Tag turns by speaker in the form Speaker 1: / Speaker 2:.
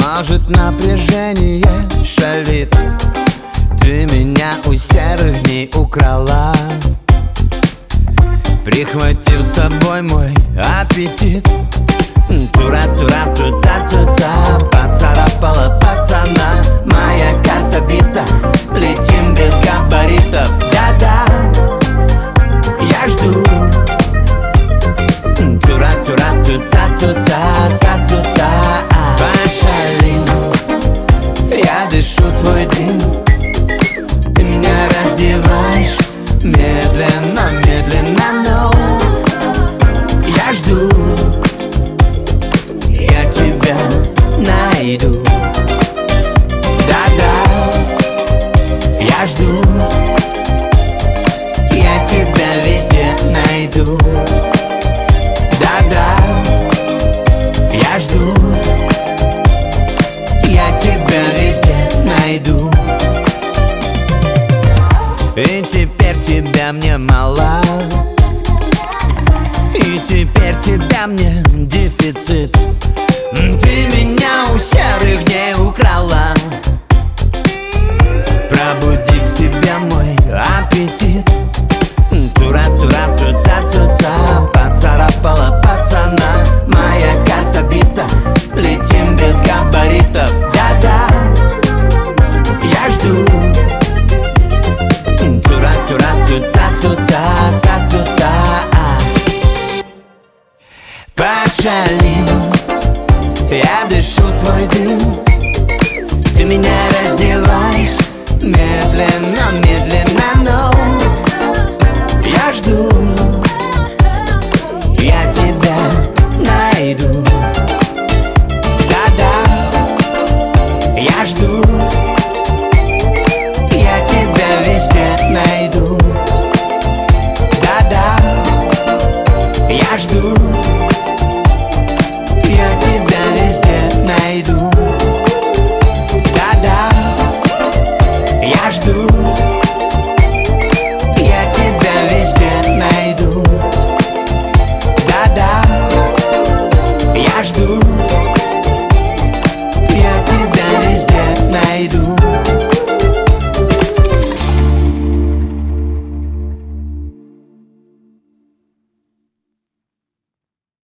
Speaker 1: Может, напряжение шалит, ты меня у серых дней украла, прихватив с собой мой аппетит. Тура-тура-ту-та-ту-та, поцарапала пацана моя карта бита. Летим без габаритов, да-да, я жду. Тура-тура-ту-та-ту-та-та-ту-та. Пошалим, я дышу твой дым, ты меня раздеваешь медленно, медленно, но я жду, я тебя найду. Да-да, я жду, я тебя везде найду. Да-да, я жду, я тебя везде найду. И теперь тебя мне мало, и теперь тебя мне дефицит. Ты меня у серых дней украла, пробуди к себе мой аппетит. Тура-тура-ту-та-ту-та, поцарапала пацана моя карта бита. Летим без габаритов, да-да, я жду. Тура-тура-ту-та-ту-та-та-ту-та. Пошалим, я дышу твой дым, ты меня раздеваешь медленно, медленно, но я жду, я тебя